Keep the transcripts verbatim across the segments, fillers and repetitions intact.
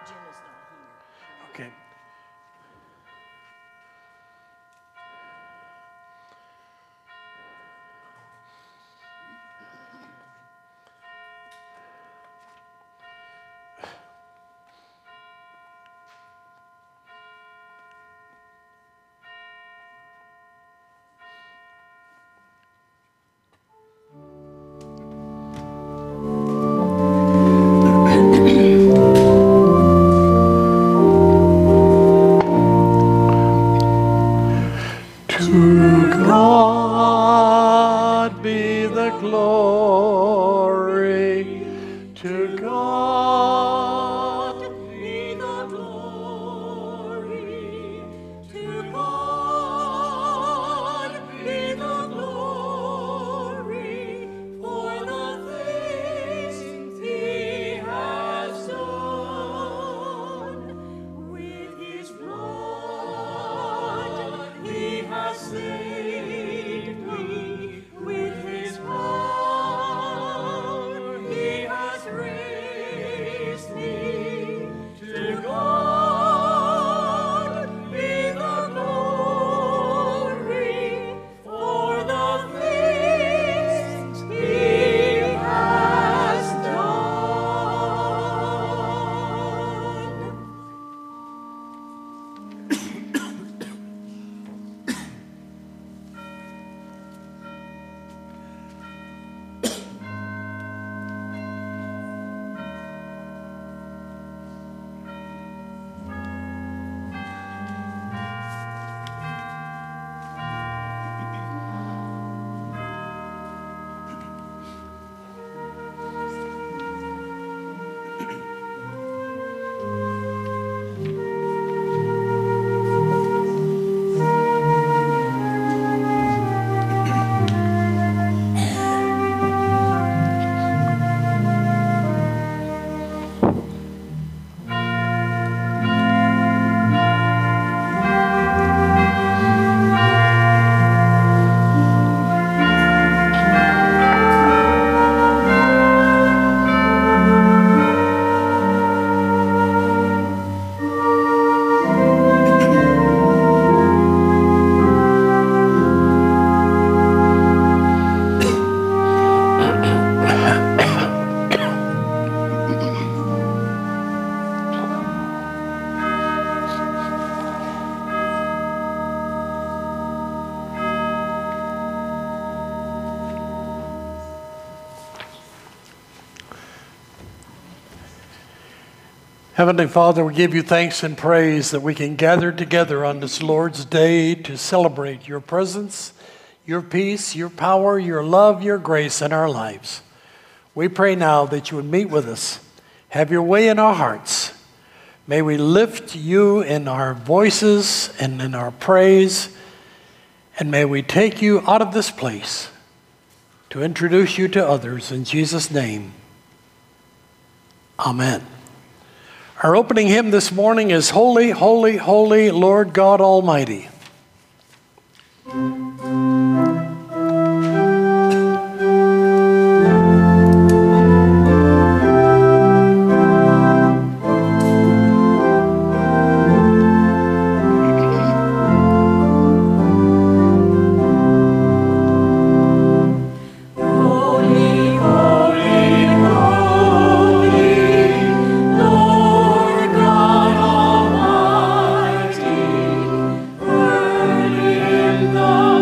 Okay. To God be the glory. To God be the glory. To God be the glory for the things He has done. With His blood He has saved me. With His power He has raised me. To God be the glory for the things He has done. Heavenly Father, we give you thanks and praise that we can gather together on this Lord's Day to celebrate your presence, your peace, your power, your love, your grace in our lives. We pray now that you would meet with us, have your way in our hearts. May we lift you in our voices and in our praise, and may we take you out of this place to introduce you to others in Jesus' name. Amen. Our opening hymn this morning is Holy, Holy, Holy, Lord God Almighty. Lord God Almighty, early in the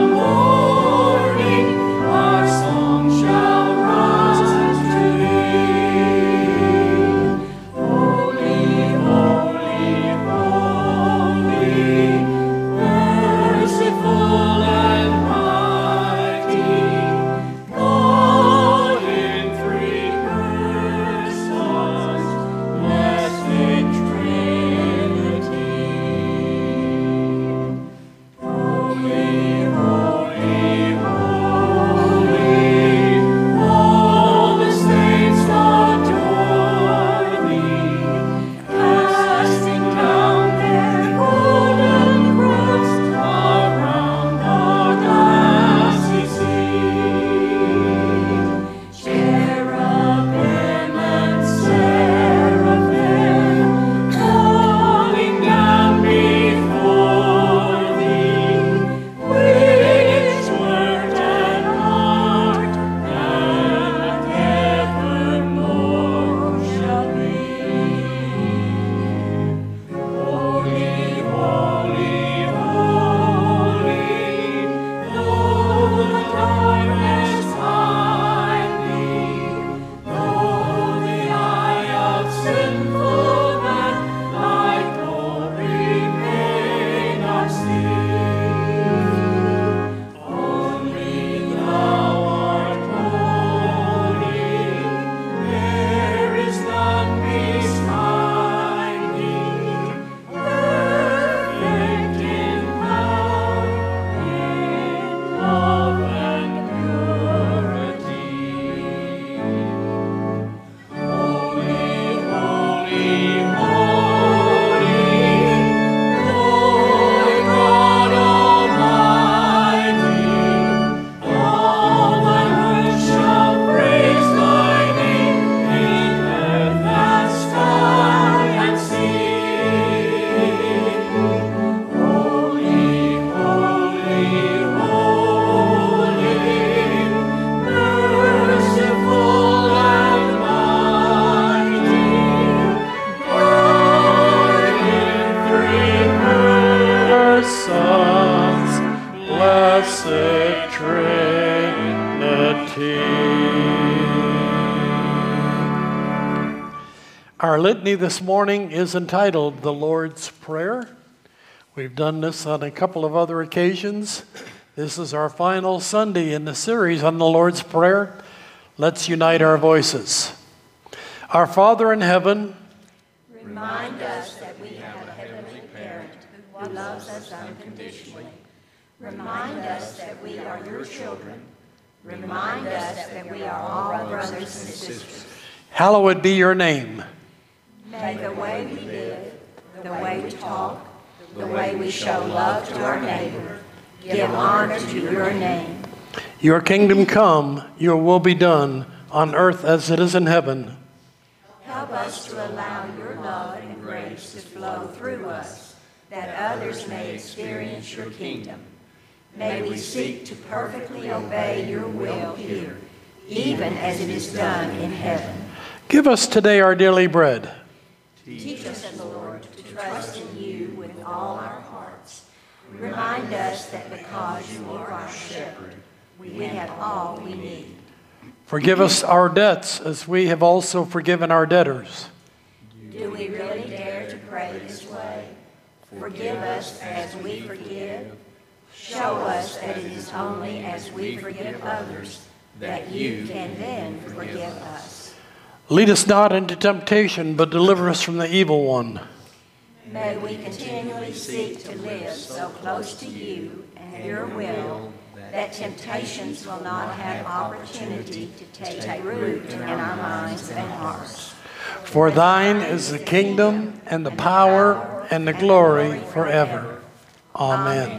Our litany this morning is entitled The Lord's Prayer. We've done this on a couple of other occasions. This is our final Sunday in the series on the Lord's Prayer. Let's unite our voices. Our Father in heaven, Remind us that we have a heavenly parent who loves us unconditionally. Remind us that we are your children. Remind us that we are all brothers and sisters. Hallowed be your name. May the way we live, the way we talk, the way we show love to our neighbor, give honor to your name. Your kingdom come, your will be done, on earth as it is in heaven. Help us to allow your love and grace to flow through us, that others may experience your kingdom. May we seek to perfectly obey your will here, even as it is done in heaven. Give us today our daily bread. Teach us, Lord, to trust in you with all our hearts. Remind us that because you are our shepherd, we have all we need. Forgive us our debts as we have also forgiven our debtors. Do we really dare to pray this way? Forgive us as we forgive. Show us that it is only as we forgive others that you can then forgive us. Lead us not into temptation, but deliver us from the evil one. May we continually seek to live so close to you and your will that temptations will not have opportunity to take root in our minds and hearts. For thine is the kingdom and the power and the glory forever. Amen.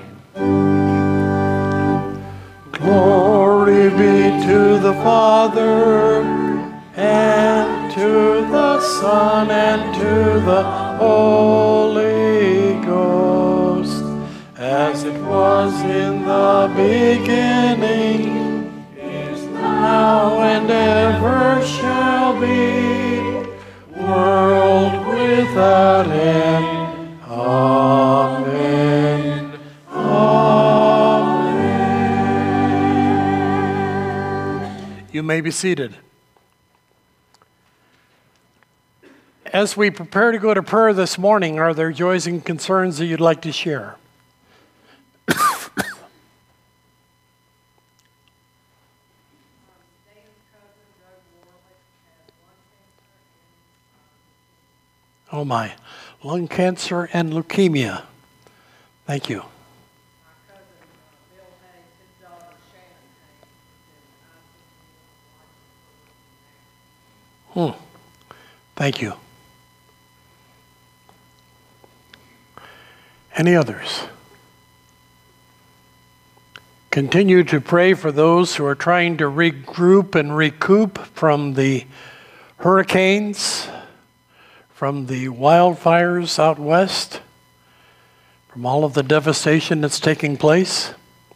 Glory be to the Father, and to the Son, and to the Holy Ghost, as it was in the beginning, is now, and ever shall be, world without end. Amen. Amen. You may be seated. As we prepare to go to prayer this morning, are there joys and concerns that you'd like to share? Oh my, lung cancer and leukemia. Thank you. Hmm. Thank you. Any others? Continue to pray for those who are trying to regroup and recoup from the hurricanes, from the wildfires out west, from all of the devastation that's taking place.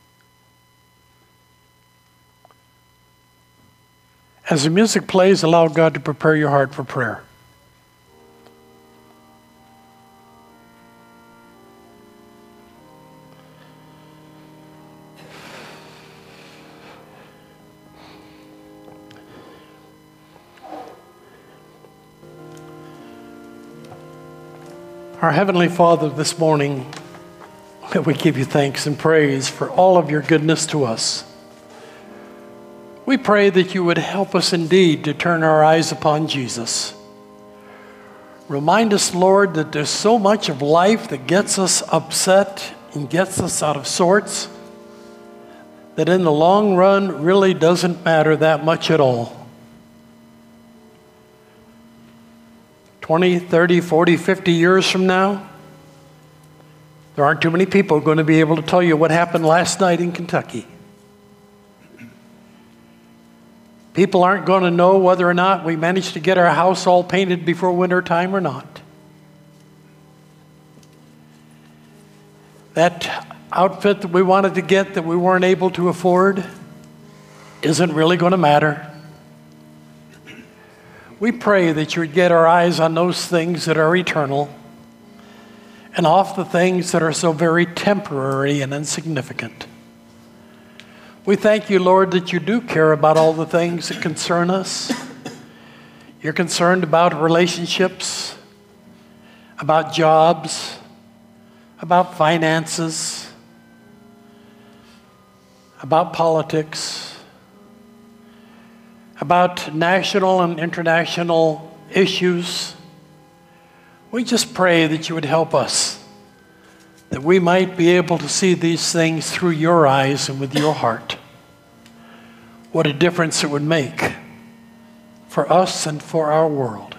As the music plays, allow God to prepare your heart for prayer. Our Heavenly Father, this morning, we give you thanks and praise for all of your goodness to us. We pray that you would help us indeed to turn our eyes upon Jesus. Remind us, Lord, that there's so much of life that gets us upset and gets us out of sorts that in the long run really doesn't matter that much at all. twenty, thirty, forty, fifty years from now, there aren't too many people going to be able to tell you what happened last night in Kentucky. People aren't going to know whether or not we managed to get our house all painted before winter time or not. That outfit that we wanted to get that we weren't able to afford isn't really going to matter. We pray that you would get our eyes on those things that are eternal and off the things that are so very temporary and insignificant. We thank you, Lord, that you do care about all the things that concern us. You're concerned about relationships, about jobs, about finances, about politics, about national and international issues. We just pray that you would help us, that we might be able to see these things through your eyes and with your heart. What a difference it would make for us and for our world.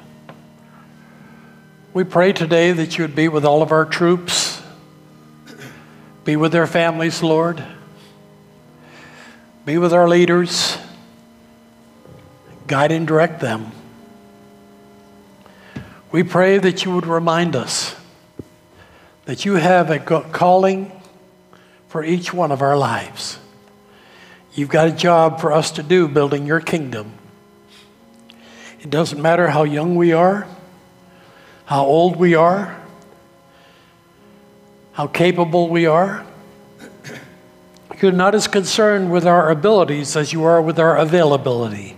We pray today that you would be with all of our troops, be with their families, Lord, be with our leaders, guide and direct them. We pray that you would remind us that you have a calling for each one of our lives. You've got a job for us to do building your kingdom. It doesn't matter how young we are, how old we are, how capable we are. You're not as concerned with our abilities as you are with our availability.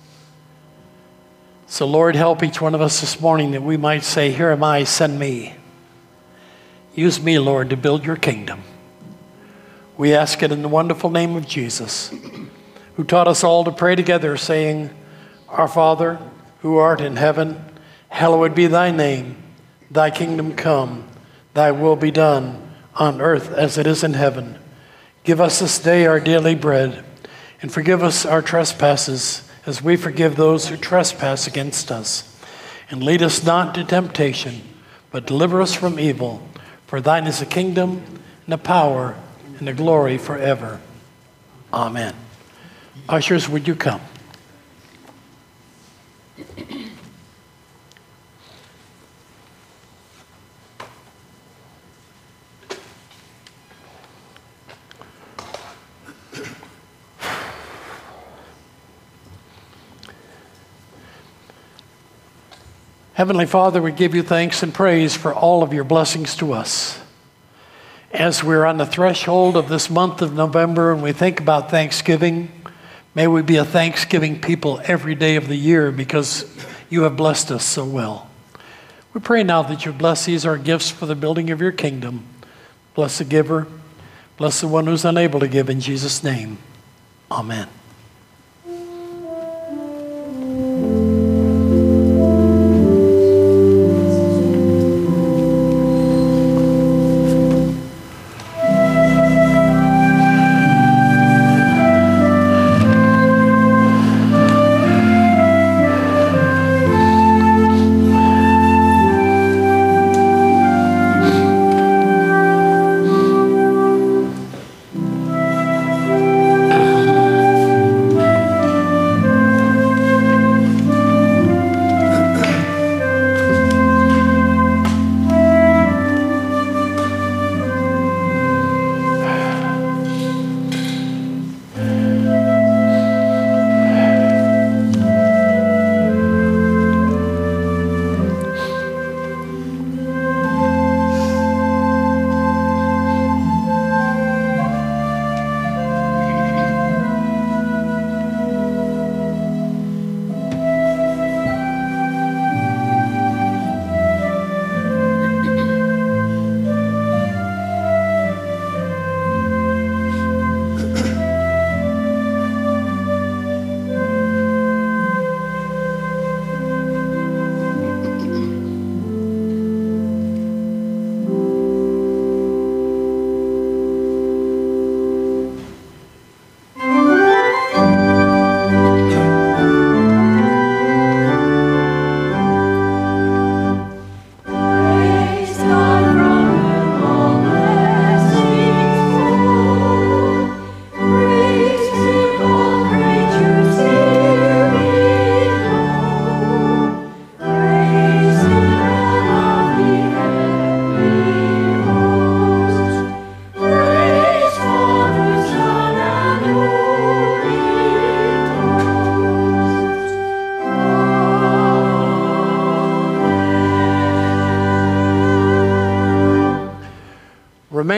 So Lord, help each one of us this morning that we might say, here am I, send me. Use me, Lord, to build your kingdom. We ask it in the wonderful name of Jesus, who taught us all to pray together, saying, Our Father, who art in heaven, hallowed be thy name. Thy kingdom come, thy will be done on earth as it is in heaven. Give us this day our daily bread, and forgive us our trespasses as we forgive those who trespass against us. And lead us not into temptation, but deliver us from evil. For thine is the kingdom, and the power, and the glory forever. Amen. Ushers, would you come? Heavenly Father, we give you thanks and praise for all of your blessings to us. As we're on the threshold of this month of November and we think about Thanksgiving, may we be a Thanksgiving people every day of the year because you have blessed us so well. We pray now that you bless these our gifts for the building of your kingdom. Bless the giver. Bless the one who's unable to give in Jesus' name. Amen.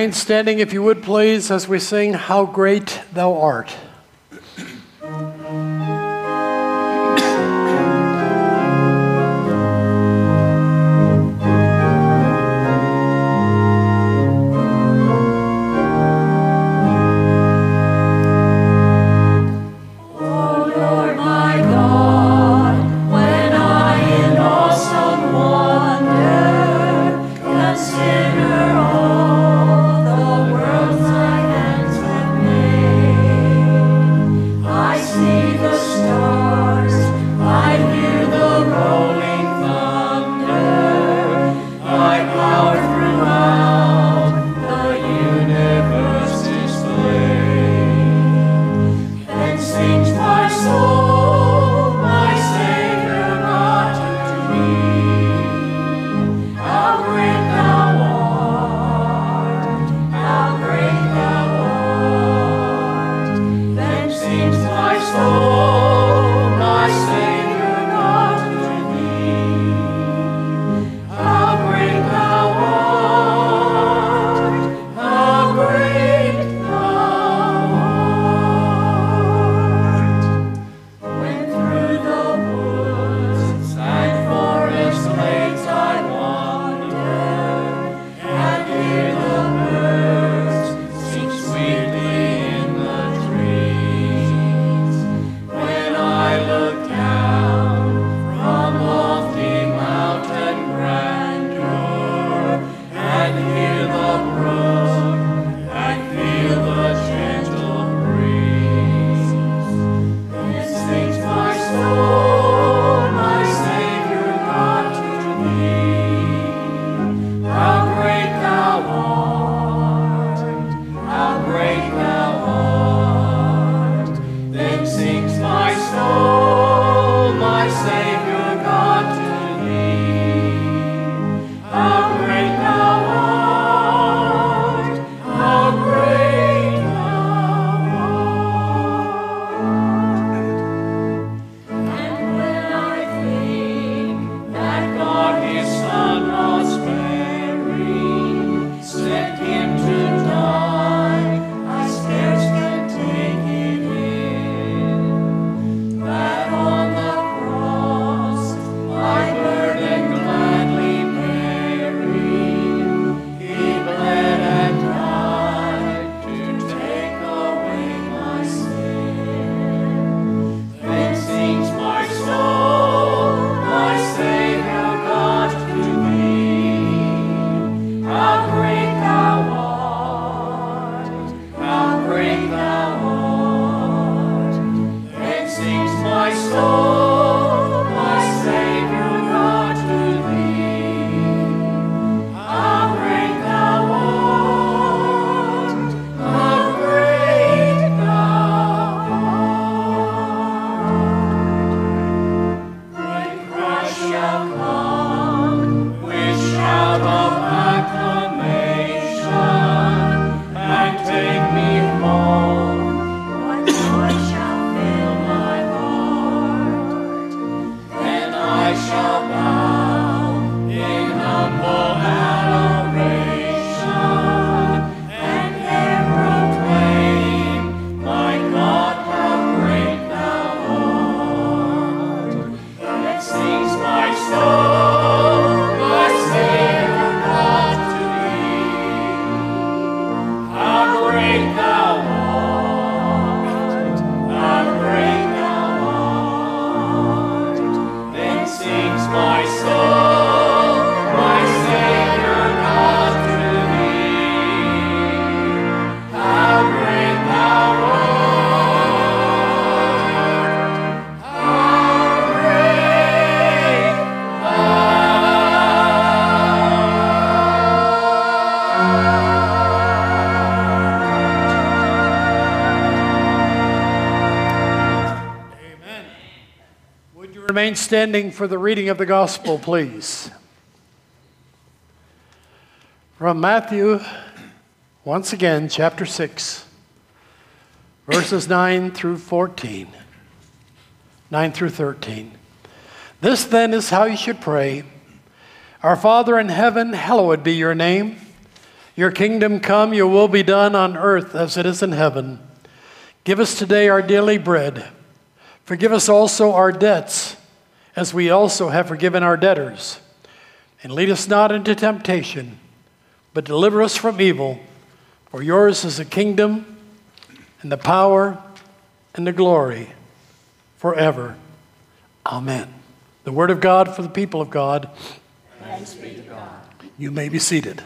remain standing, if you would please, as we sing How Great Thou Art. Remain standing for the reading of the gospel, please. From Matthew, once again, chapter six, verses nine through fourteen, nine through thirteen. This then is how you should pray. Our Father in heaven, hallowed be your name. Your kingdom come, your will be done on earth as it is in heaven. Give us today our daily bread. Forgive us also our debts, as we also have forgiven our debtors. And lead us not into temptation, but deliver us from evil. For yours is the kingdom, and the power, and the glory, forever. Amen. The word of God for the people of God. Thanks be to God. You may be seated.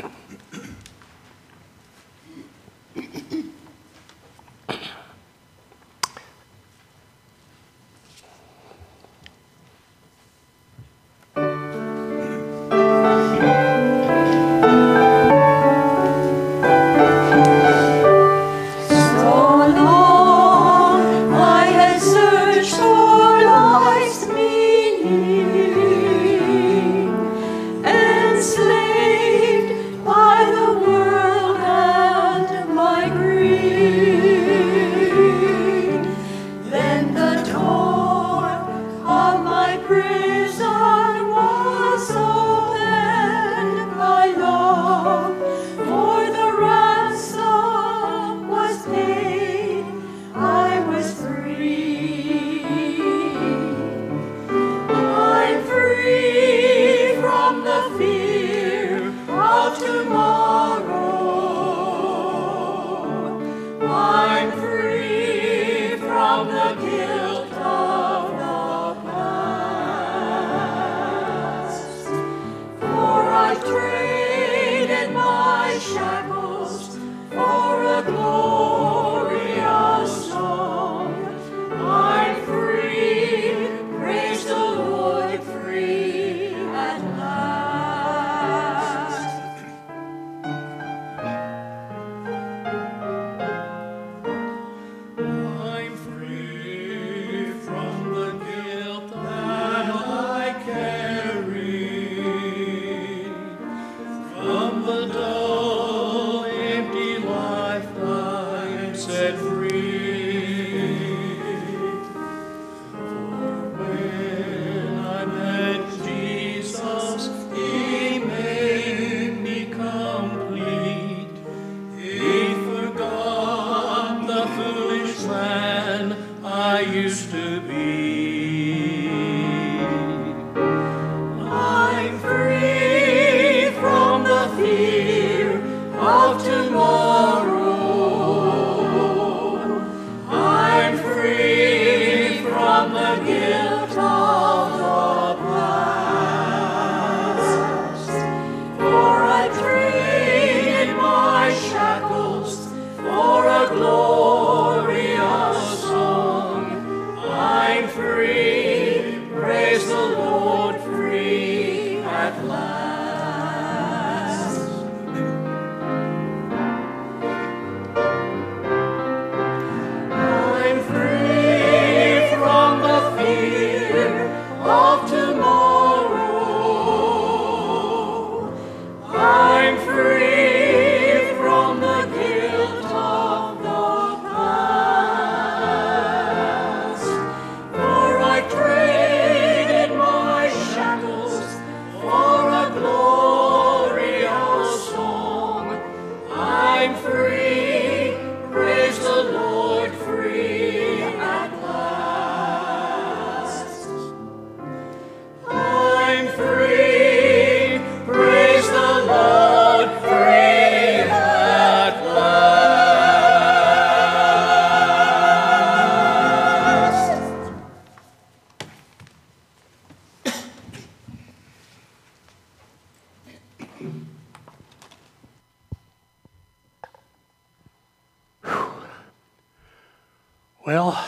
Well,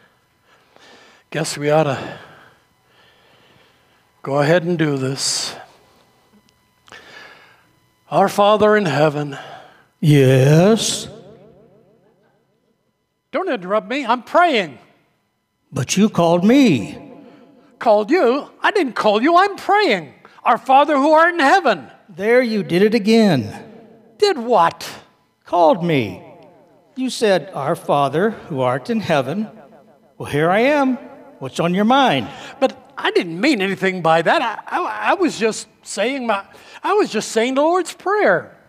guess we ought to go ahead and do this. Our Father in heaven. Yes? Don't interrupt me. I'm praying. But you called me. Called you? I didn't call you. I'm praying. Our Father who art in heaven. There you did it again. Did what? Called me. You said, Our Father who art in heaven. Well, here I am. What's on your mind? But I didn't mean anything by that. I, I, I was just saying my, I was just saying the Lord's Prayer.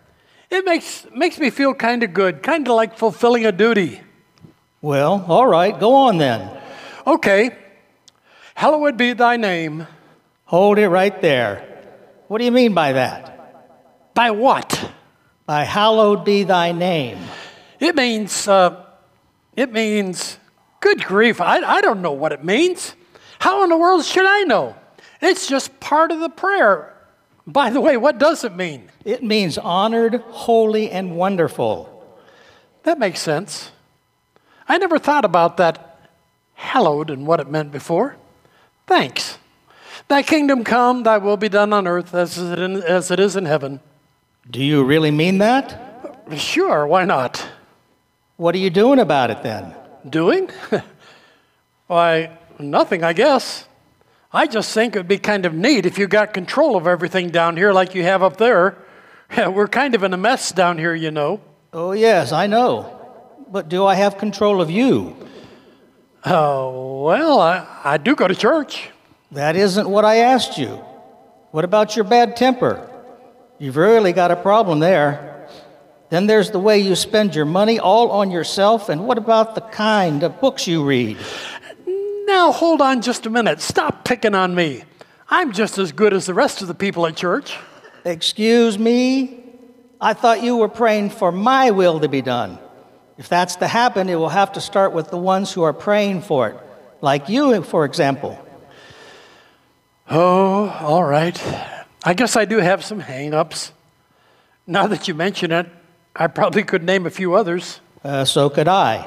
It makes, makes me feel kind of good, kind of like fulfilling a duty. Well, all right, go on then. Okay. Hallowed be thy name. Hold it right there. What do you mean by that? By what? By hallowed be thy name. It means, uh, it means, good grief, I, I don't know what it means. How in the world should I know? It's just part of the prayer. By the way, what does it mean? It means honored, holy, and wonderful. That makes sense. I never thought about that hallowed and what it meant before. Thanks. Thy kingdom come, thy will be done on earth as it, in, as it is in heaven. Do you really mean that? Sure, why not? What are you doing about it then? Doing? Why, nothing, I guess. I just think it would be kind of neat if you got control of everything down here like you have up there. We're kind of in a mess down here, you know. Oh, yes, I know. But do I have control of you? Oh, well, I, I do go to church. That isn't what I asked you. What about your bad temper? You've really got a problem there. Then there's the way you spend your money all on yourself, and what about the kind of books you read? Now, hold on just a minute. Stop picking on me. I'm just as good as the rest of the people at church. Excuse me? I thought you were praying for my will to be done. If that's to happen, it will have to start with the ones who are praying for it, like you, for example. Oh, all right. I guess I do have some hang-ups. Now that you mention it, I probably could name a few others. Uh, so could I.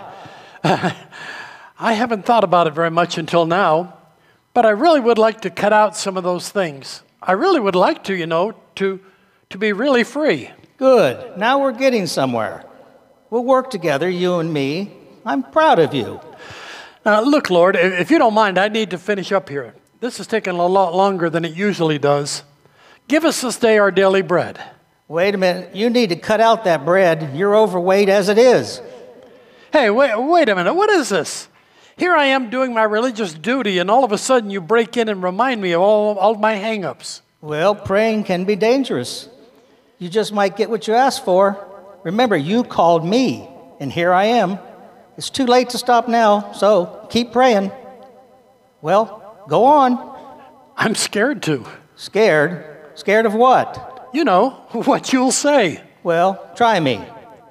I haven't thought about it very much until now, but I really would like to cut out some of those things. I really would like to, you know, to, to be really free. Good. Now we're getting somewhere. We'll work together, you and me. I'm proud of you. Now, look, Lord, if you don't mind, I need to finish up here. This is taking a lot longer than it usually does. Give us this day our daily bread. Wait a minute. You need to cut out that bread. You're overweight as it is. Hey, wait, wait a minute. What is this? Here I am doing my religious duty, and all of a sudden you break in and remind me of all, all my hang-ups. Well, praying can be dangerous. You just might get what you asked for. Remember, you called me, and here I am. It's too late to stop now, so keep praying. Well, go on. I'm scared to. Scared? Scared of what? You know, what you'll say. Well, try me.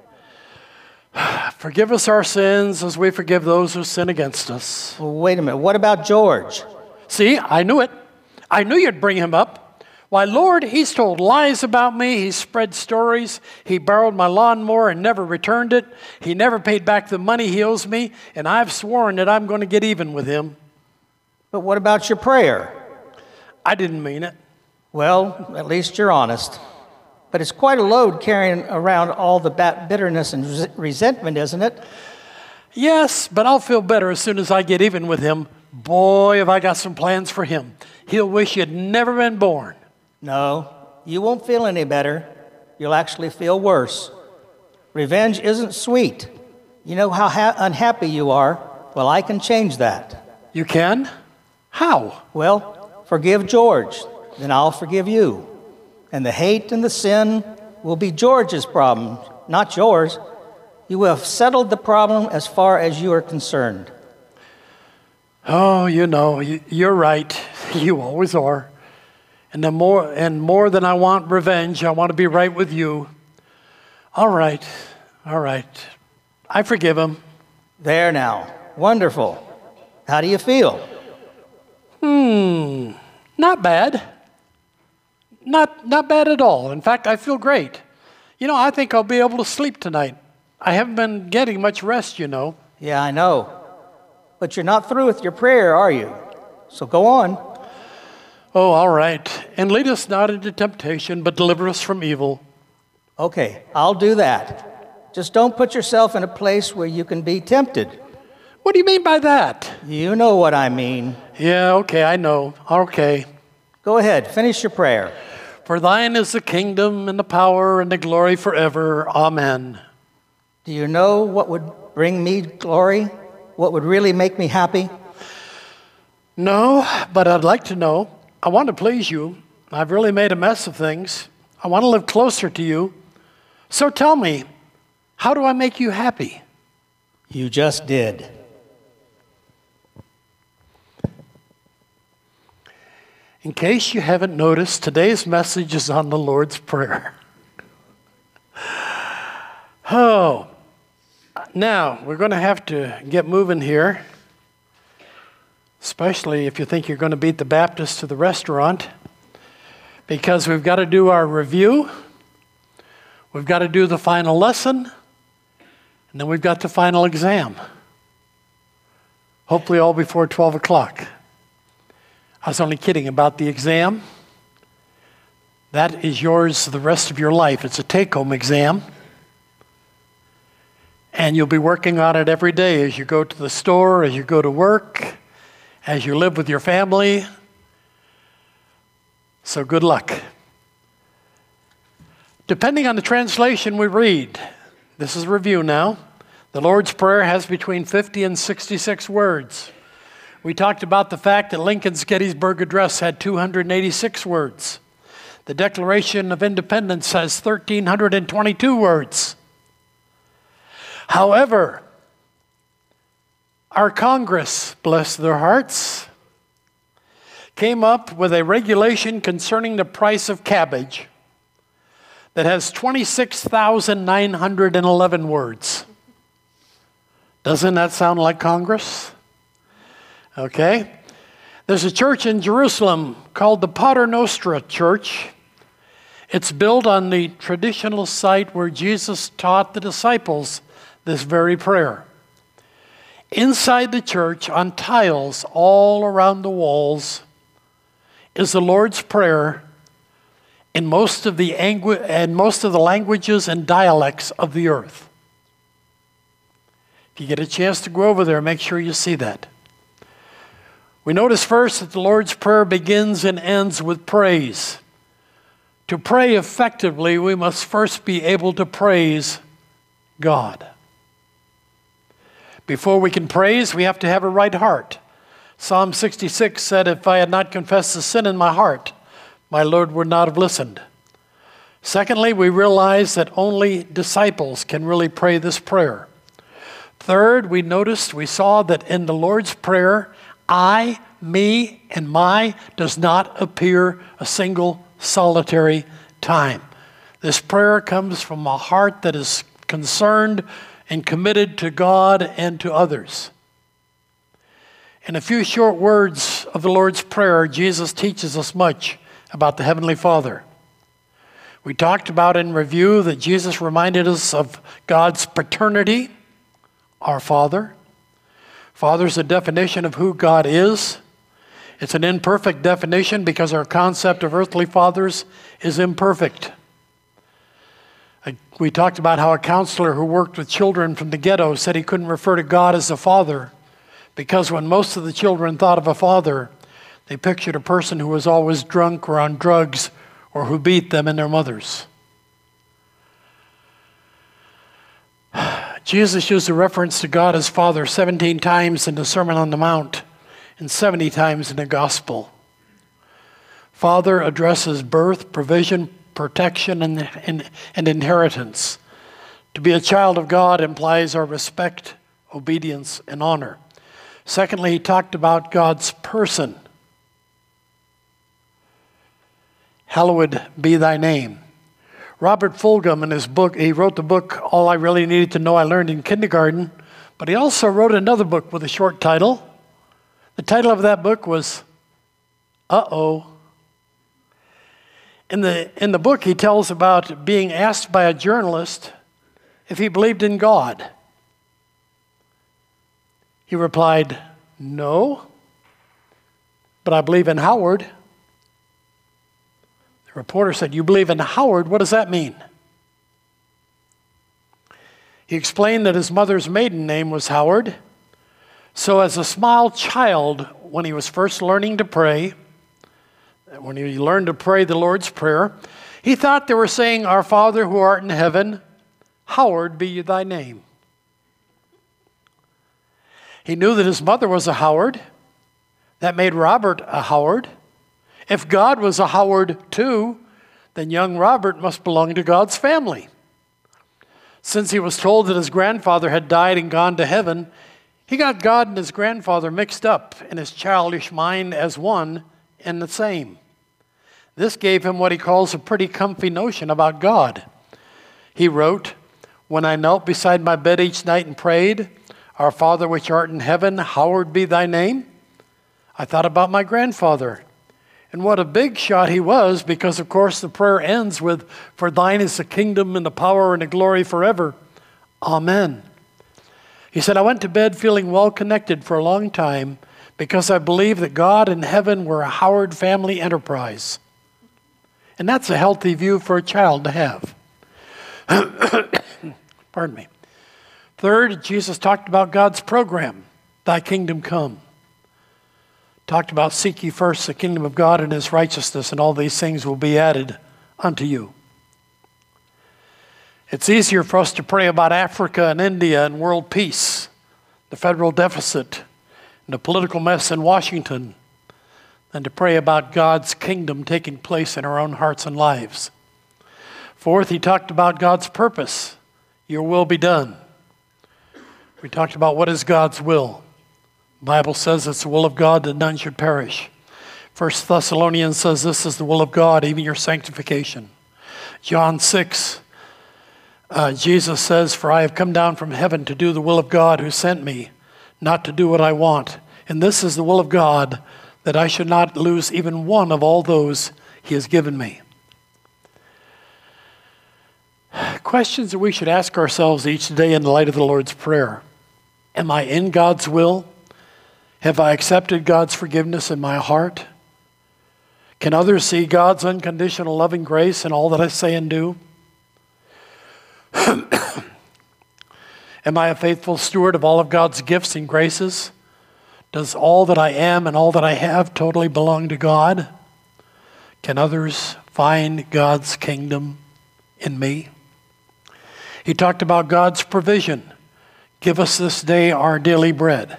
Forgive us our sins as we forgive those who sin against us. Well, wait a minute. What about George? See, I knew it. I knew you'd bring him up. Why, Lord, he's told lies about me. He's spread stories. He borrowed my lawnmower and never returned it. He never paid back the money he owes me, and I've sworn that I'm going to get even with him. But what about your prayer? I didn't mean it. Well, at least you're honest. But it's quite a load carrying around all the bitterness and res- resentment, isn't it? Yes, but I'll feel better as soon as I get even with him. Boy, have I got some plans for him. He'll wish you'd never been born. No, you won't feel any better. You'll actually feel worse. Revenge isn't sweet. You know how ha- unhappy you are? Well, I can change that. You can? How? Well, forgive George, then I'll forgive you. And the hate and the sin will be George's problem, not yours. You have settled the problem as far as you are concerned. Oh, you know, you're right. You always are. And the more and more than I want revenge, I want to be right with you. All right, all right. I forgive him. There now. Wonderful. How do you feel? Hmm, not bad. Not, not bad at all. In fact, I feel great. You know, I think I'll be able to sleep tonight. I haven't been getting much rest, you know. Yeah, I know. But you're not through with your prayer, are you? So go on. Oh, all right. And lead us not into temptation, but deliver us from evil. Okay, I'll do that. Just don't put yourself in a place where you can be tempted. What do you mean by that? You know what I mean. Yeah, okay, I know. Okay. Go ahead, finish your prayer. For thine is the kingdom and the power and the glory forever. Amen. Do you know what would bring me glory? What would really make me happy? No, but I'd like to know. I want to please you. I've really made a mess of things. I want to live closer to you. So tell me, how do I make you happy? You just did. In case you haven't noticed, today's message is on the Lord's Prayer. Oh, now we're going to have to get moving here, especially if you think you're going to beat the Baptist to the restaurant, because we've got to do our review, we've got to do the final lesson, and then we've got the final exam. Hopefully all before twelve o'clock. I was only kidding about the exam. That is yours the rest of your life. It's a take-home exam. And you'll be working on it every day as you go to the store, as you go to work, as you live with your family. So good luck. Depending on the translation we read, this is a review now, the Lord's Prayer has between fifty and sixty-six words. We talked about the fact that Lincoln's Gettysburg Address had two hundred eighty-six words. The Declaration of Independence has one thousand three hundred twenty-two words. However, our Congress, bless their hearts, came up with a regulation concerning the price of cabbage that has twenty-six thousand nine hundred eleven words. Doesn't that sound like Congress? Okay. There's a church in Jerusalem called the Pater Noster Church. It's built on the traditional site where Jesus taught the disciples this very prayer. Inside the church, on tiles all around the walls, is the Lord's Prayer in most of the angu- and most of the languages and dialects of the earth. If you get a chance to go over there, make sure you see that. We notice first that the Lord's Prayer begins and ends with praise. To pray effectively, we must first be able to praise God. Before we can praise, we have to have a right heart. Psalm sixty-six said, "If I had not confessed the sin in my heart, my Lord would not have listened." Secondly, we realize that only disciples can really pray this prayer. Third, we noticed, we saw that in the Lord's Prayer, I, me, and my does not appear a single solitary time. This prayer comes from a heart that is concerned and committed to God and to others. In a few short words of the Lord's Prayer, Jesus teaches us much about the Heavenly Father. We talked about in review that Jesus reminded us of God's paternity, our Father. Father is a definition of who God is. It's an imperfect definition because our concept of earthly fathers is imperfect. We talked about how a counselor who worked with children from the ghetto said he couldn't refer to God as a father because when most of the children thought of a father, they pictured a person who was always drunk or on drugs or who beat them and their mothers. Jesus used a reference to God as Father seventeen times in the Sermon on the Mount and seventy times in the Gospel. Father addresses birth, provision, protection, and, and, and inheritance. To be a child of God implies our respect, obedience, and honor. Secondly, he talked about God's person. Hallowed be thy name. Robert Fulghum, in his book, he wrote the book, All I Really Needed to Know I Learned in Kindergarten, but he also wrote another book with a short title. The title of that book was, Uh-oh. In the, in the book, he tells about being asked by a journalist if he believed in God. He replied, no, but I believe in Howard. The reporter said, you believe in Howard? What does that mean? He explained that his mother's maiden name was Howard. So as a small child, when he was first learning to pray, when he learned to pray the Lord's Prayer, he thought they were saying, Our Father who art in heaven, hallowed be thy name. He knew that his mother was a Howard. That made Robert a Howard. If God was a Howard too, then young Robert must belong to God's family. Since he was told that his grandfather had died and gone to heaven, he got God and his grandfather mixed up in his childish mind as one and the same. This gave him what he calls a pretty comfy notion about God. He wrote, "When I knelt beside my bed each night and prayed, 'Our Father which art in heaven, hallowed be thy name,' I thought about my grandfather. And what a big shot he was, because of course the prayer ends with, 'For thine is the kingdom and the power and the glory forever. Amen.' He said, I went to bed feeling well connected for a long time because I believed that God and heaven were a Howard family enterprise. And that's a healthy view for a child to have." Pardon me. Third, Jesus talked about God's program, "Thy kingdom come." Talked about seek ye first the kingdom of God and his righteousness, and all these things will be added unto you. It's easier for us to pray about Africa and India and world peace, the federal deficit, and the political mess in Washington, than to pray about God's kingdom taking place in our own hearts and lives. Fourth, he talked about God's purpose. Your will be done. We talked about what is God's will. The Bible says it's the will of God that none should perish. First Thessalonians says this is the will of God, even your sanctification. John six, uh, Jesus says, "For I have come down from heaven to do the will of God who sent me, not to do what I want. And this is the will of God, that I should not lose even one of all those he has given me." Questions that we should ask ourselves each day in the light of the Lord's Prayer. Am I in God's will? Have I accepted God's forgiveness in my heart? Can others see God's unconditional loving grace in all that I say and do? Am I a faithful steward of all of God's gifts and graces? Does all that I am and all that I have totally belong to God? Can others find God's kingdom in me? He talked about God's provision. Give us this day our daily bread.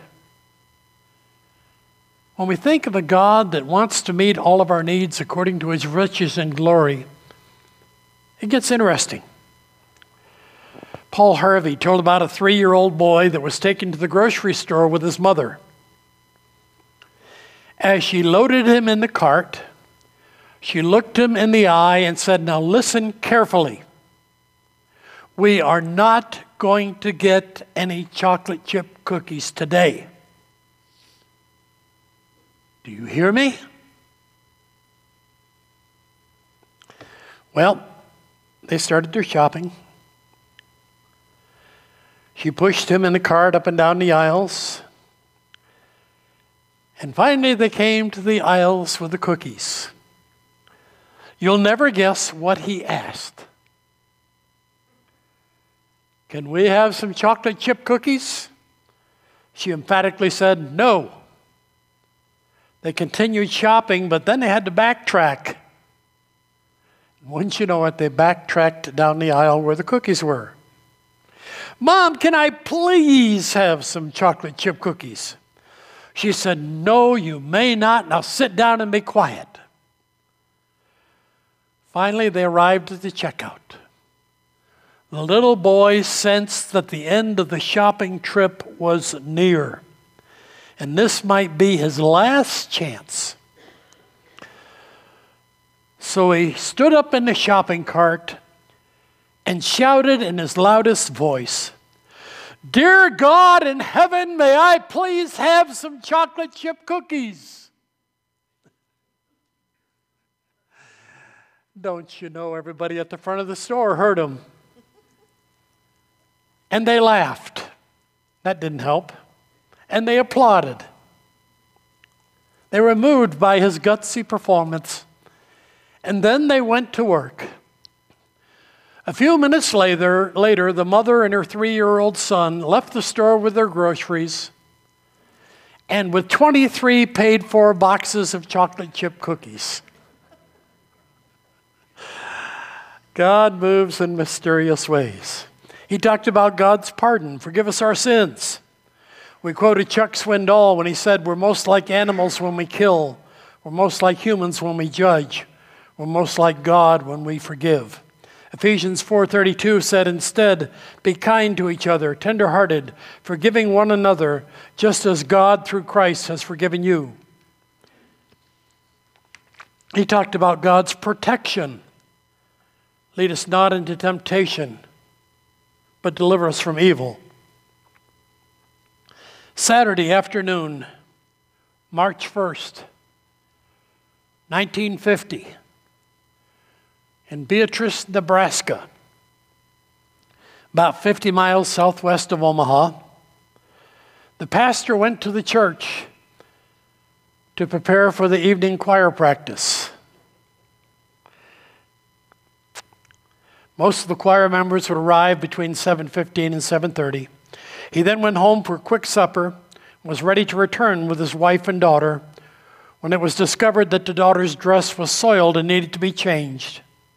When we think of a God that wants to meet all of our needs according to his riches and glory, it gets interesting. Paul Harvey told about a three-year-old boy that was taken to the grocery store with his mother. As she loaded him in the cart, she looked him in the eye and said, "Now listen carefully. We are not going to get any chocolate chip cookies today. Do you hear me?" Well, they started their shopping. She pushed him in the cart up and down the aisles. And finally they came to the aisles with the cookies. You'll never guess what he asked. "Can we have some chocolate chip cookies?" She emphatically said, "No." They continued shopping, but then they had to backtrack. Wouldn't you know it, they backtracked down the aisle where the cookies were. "Mom, can I please have some chocolate chip cookies?" She said, "No, you may not. Now sit down and be quiet." Finally, they arrived at the checkout. The little boy sensed that the end of the shopping trip was near, and this might be his last chance. So he stood up in the shopping cart and shouted in his loudest voice, "Dear God in heaven, may I please have some chocolate chip cookies?" Don't you know, everybody at the front of the store heard him. And they laughed. That didn't help. And they applauded. They were moved by his gutsy performance. And then they went to work. A few minutes later, later, the mother and her three-year-old son left the store with their groceries and with twenty-three paid-for boxes of chocolate chip cookies. God moves in mysterious ways. He talked about God's pardon. Forgive us our sins. We quoted Chuck Swindoll when he said, "We're most like animals when we kill. We're most like humans when we judge. We're most like God when we forgive." Ephesians four thirty-two said, "Instead, be kind to each other, tender-hearted, forgiving one another, just as God through Christ has forgiven you." He talked about God's protection. Lead us not into temptation, but deliver us from evil. Saturday afternoon, March first, nineteen fifty, in Beatrice, Nebraska, about fifty miles southwest of Omaha, the pastor went to the church to prepare for the evening choir practice. Most of the choir members would arrive between seven fifteen and seven thirty. He then went home for a quick supper and was ready to return with his wife and daughter when it was discovered that the daughter's dress was soiled and needed to be changed,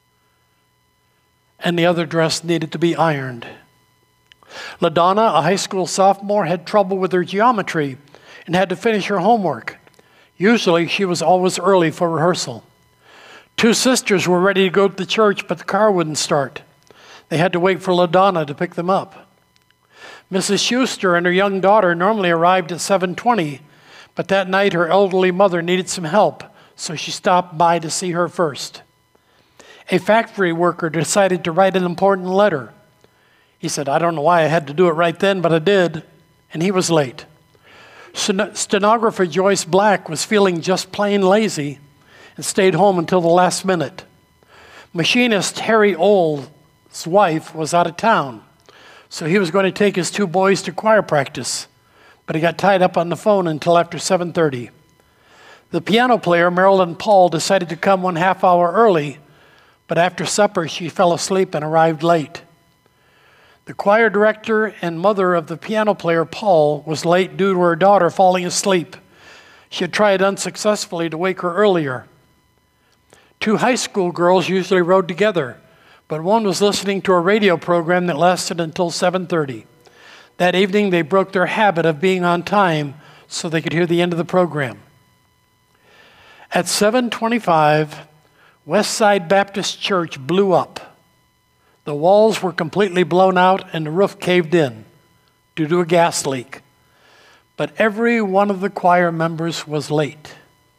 and the other dress needed to be ironed. LaDonna, a high school sophomore, had trouble with her geometry and had to finish her homework. Usually, she was always early for rehearsal. Two sisters were ready to go to the church, but the car wouldn't start. They had to wait for LaDonna to pick them up. Missus Schuster and her young daughter normally arrived at seven twenty, but that night her elderly mother needed some help, so she stopped by to see her first. A factory worker decided to write an important letter. He said, "I don't know why I had to do it right then, but I did," and he was late. Stenographer Joyce Black was feeling just plain lazy and stayed home until the last minute. Machinist Harry Old's wife was out of town, so he was going to take his two boys to choir practice, but he got tied up on the phone until after seven thirty. The piano player, Marilyn Paul, decided to come one half hour early, but after supper she fell asleep and arrived late. The choir director and mother of the piano player, Paul, was late due to her daughter falling asleep. She had tried unsuccessfully to wake her earlier. Two high school girls usually rode together, but one was listening to a radio program that lasted until seven thirty. That evening, they broke their habit of being on time so they could hear the end of the program. At seven twenty-five, Westside Baptist Church blew up. The walls were completely blown out and the roof caved in due to a gas leak. But every one of the choir members was late.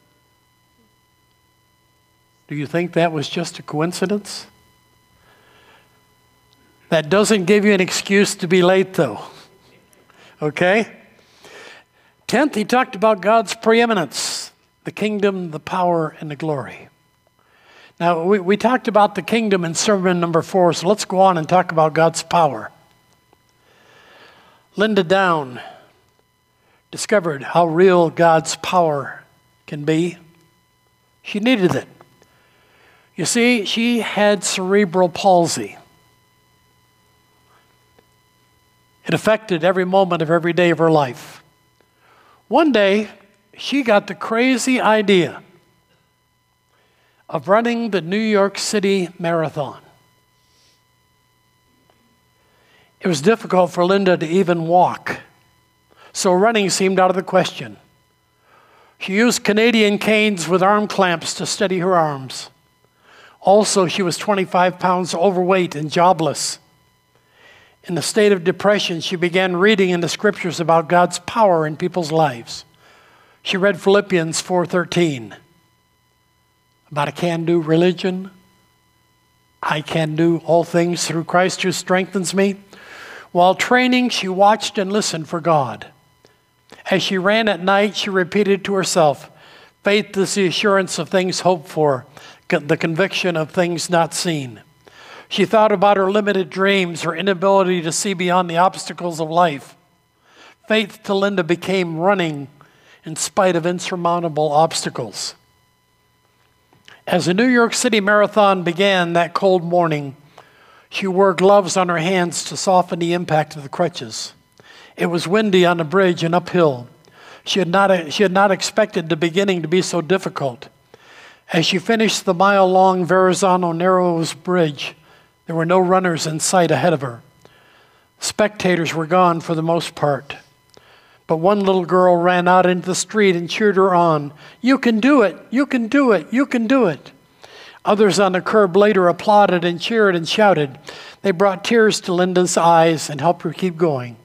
Do you think that was just a coincidence? That doesn't give you an excuse to be late, though. Okay? Tenth, he talked about God's preeminence, the kingdom, the power, and the glory. Now, we, we talked about the kingdom in sermon number four, so let's go on and talk about God's power. Linda Down discovered how real God's power can be. She needed it. You see, she had cerebral palsy. It affected every moment of every day of her life. One day, she got the crazy idea of running the New York City Marathon. It was difficult for Linda to even walk, so running seemed out of the question. She used Canadian canes with arm clamps to steady her arms. Also, she was twenty-five pounds overweight and jobless. In a state of depression, she began reading in the scriptures about God's power in people's lives. She read Philippians four thirteen. About a can-do religion. I can do all things through Christ who strengthens me. While training, she watched and listened for God. As she ran at night, she repeated to herself, "Faith is the assurance of things hoped for, the conviction of things not seen." She thought about her limited dreams, her inability to see beyond the obstacles of life. Faith to Linda became running in spite of insurmountable obstacles. As the New York City Marathon began that cold morning, she wore gloves on her hands to soften the impact of the crutches. It was windy on the bridge and uphill. She had not, she had not expected the beginning to be so difficult. As she finished the mile-long Verrazano Narrows Bridge, there were no runners in sight ahead of her. Spectators were gone for the most part. But one little girl ran out into the street and cheered her on. "You can do it! You can do it! You can do it!" Others on the curb later applauded and cheered and shouted. They brought tears to Linda's eyes and helped her keep going.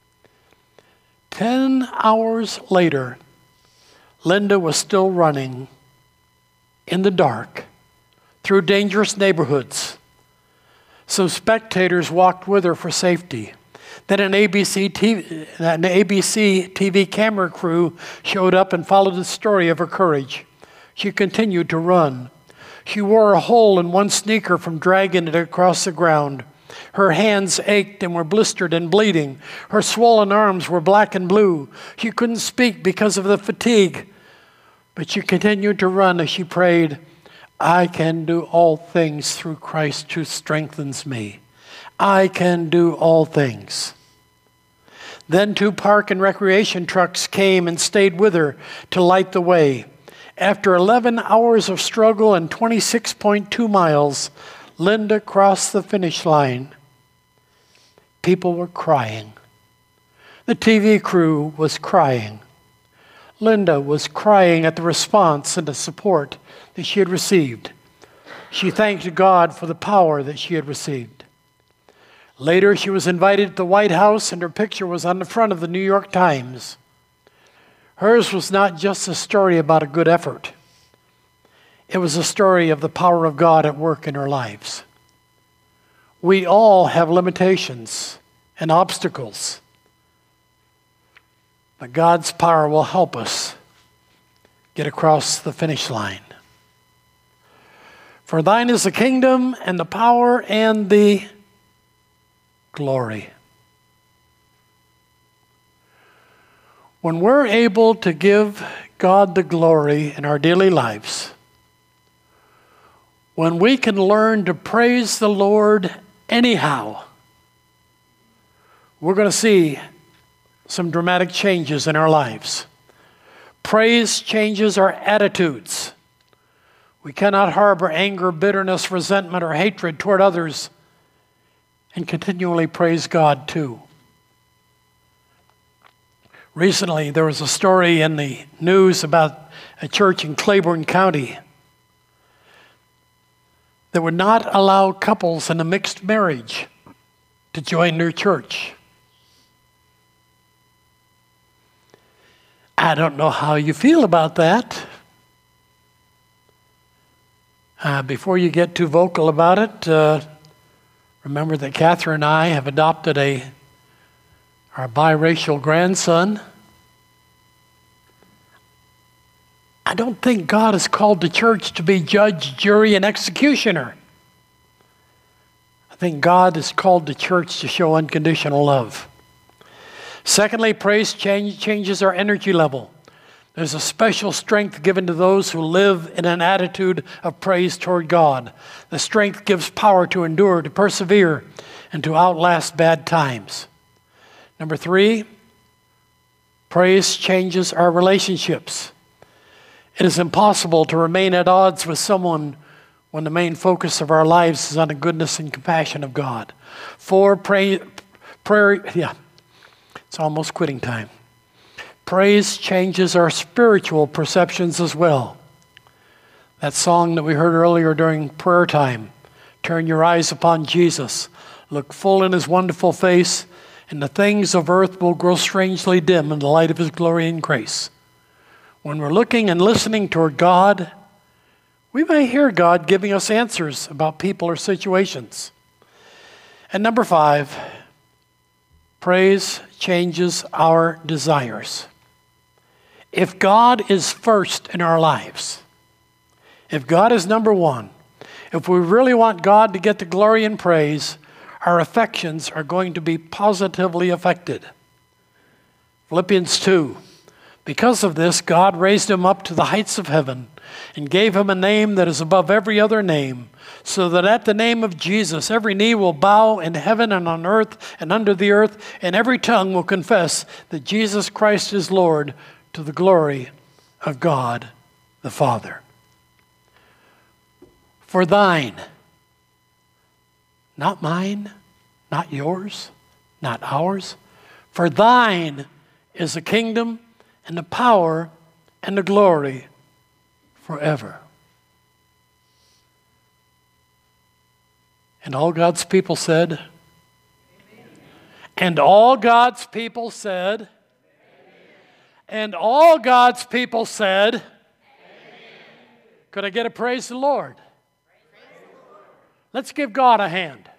Ten hours later, Linda was still running in the dark through dangerous neighborhoods. Some spectators walked with her for safety. Then an A B C T V, an A B C T V camera crew showed up and followed the story of her courage. She continued to run. She wore a hole in one sneaker from dragging it across the ground. Her hands ached and were blistered and bleeding. Her swollen arms were black and blue. She couldn't speak because of the fatigue. But she continued to run as she prayed, I can do all things through Christ who strengthens me. I can do all things. Then two park and recreation trucks came and stayed with her to light the way. After eleven hours of struggle and twenty-six point two miles, Linda crossed the finish line. People were crying. The T V crew was crying. Linda was crying at the response and the support that she had received. She thanked God for the power that she had received. Later, she was invited to the White House, and her picture was on the front of the New York Times. Hers was not just a story about a good effort. It was a story of the power of God at work in our lives. We all have limitations and obstacles, but God's power will help us get across the finish line. For thine is the kingdom and the power and the glory. When we're able to give God the glory in our daily lives, when we can learn to praise the Lord anyhow, we're going to see some dramatic changes in our lives. Praise changes our attitudes. We cannot harbor anger, bitterness, resentment, or hatred toward others and continually praise God too. Recently, there was a story in the news about a church in Claiborne County that would not allow couples in a mixed marriage to join their church. I don't know how you feel about that. Uh, before you get too vocal about it, uh, remember that Catherine and I have adopted a our biracial grandson. I don't think God has called the church to be judge, jury, and executioner. I think God has called the church to show unconditional love. Secondly, praise change, changes our energy level. There's a special strength given to those who live in an attitude of praise toward God. The strength gives power to endure, to persevere, and to outlast bad times. Number three, praise changes our relationships. It is impossible to remain at odds with someone when the main focus of our lives is on the goodness and compassion of God. Four, pray, prayer, yeah, it's almost quitting time. Praise changes our spiritual perceptions as well. That song that we heard earlier during prayer time, turn your eyes upon Jesus, look full in his wonderful face, and the things of earth will grow strangely dim in the light of his glory and grace. When we're looking and listening toward God, we may hear God giving us answers about people or situations. And number five, praise changes our desires. If God is first in our lives, if God is number one, if we really want God to get the glory and praise, our affections are going to be positively affected. Philippians two, because of this, God raised him up to the heights of heaven and gave him a name that is above every other name, so that at the name of Jesus, every knee will bow in heaven and on earth and under the earth, and every tongue will confess that Jesus Christ is Lord, to the glory of God the Father. For thine, not mine, not yours, not ours, for thine is the kingdom and the power and the glory forever. And all God's people said, Amen. And all God's people said, Amen. And all God's people said, Amen. Could I get a praise the Lord? Praise the Lord. Let's give God a hand.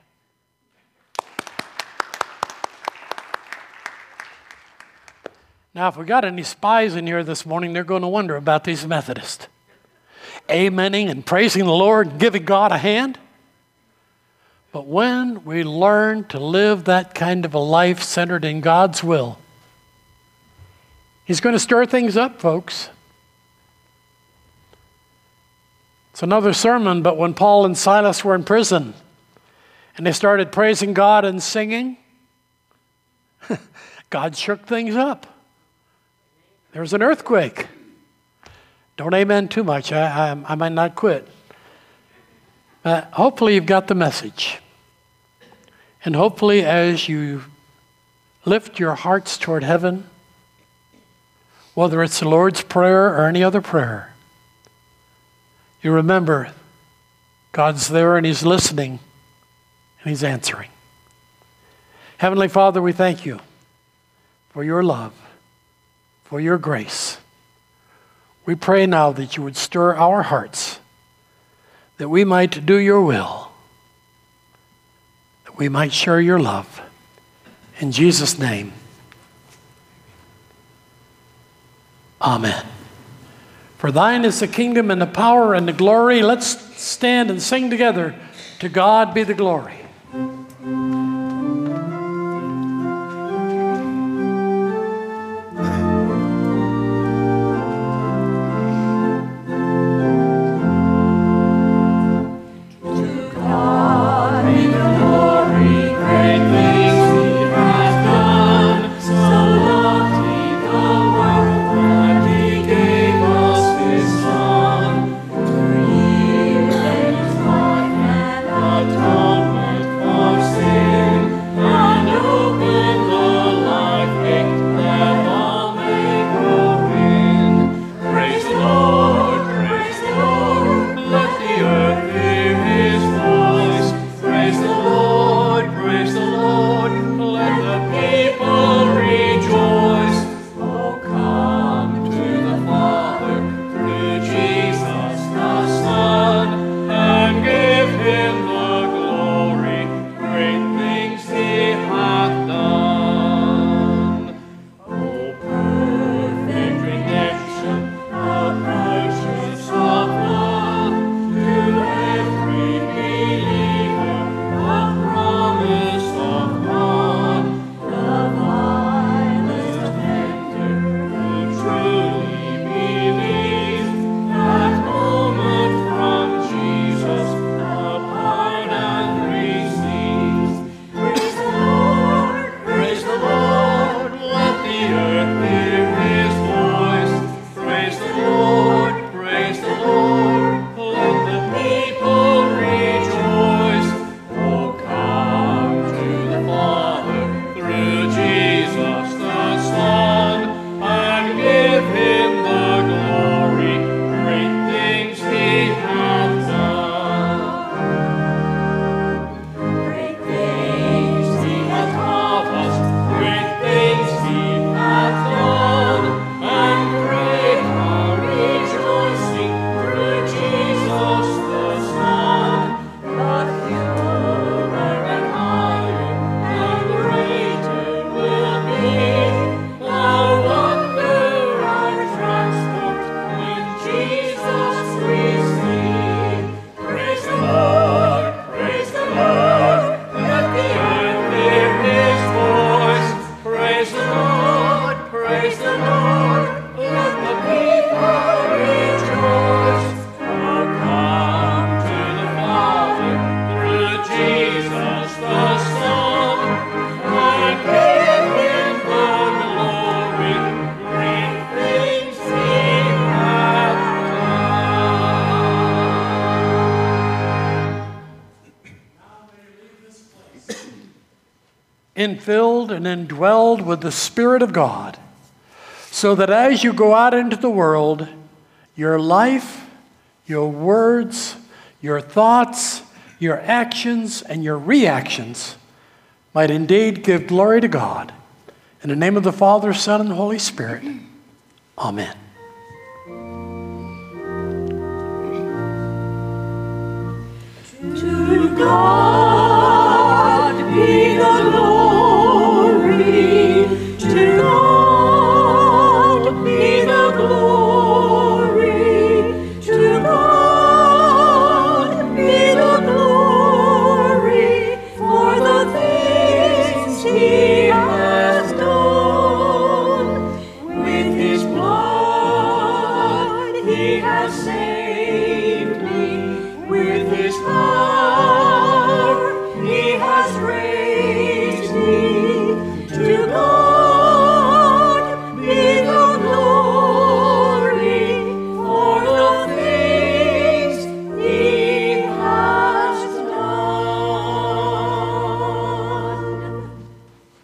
Now, if we got any spies in here this morning, they're going to wonder about these Methodists. Amening and praising the Lord and giving God a hand. But when we learn to live that kind of a life centered in God's will, He's going to stir things up, folks. It's another sermon, but when Paul and Silas were in prison and they started praising God and singing, God shook things up. There was an earthquake. Don't amen too much. I, I, I might not quit. Uh, hopefully you've got the message. And hopefully as you lift your hearts toward heaven, whether it's the Lord's Prayer or any other prayer, you remember God's there and He's listening and He's answering. Heavenly Father, we thank You for Your love, for Your grace. We pray now that You would stir our hearts, that we might do Your will, that we might share Your love. In Jesus' name, amen. For Thine is the kingdom and the power and the glory. Let's stand and sing together. To God be the glory. infilled and indwelled with the Spirit of God, so that as you go out into the world, your life, your words, your thoughts, your actions and your reactions might indeed give glory to God. In the name of the Father, Son, and Holy Spirit, amen. To God be the glory, to God be the glory, to God be the glory for the things He has done. With His blood He has saved me, with His blood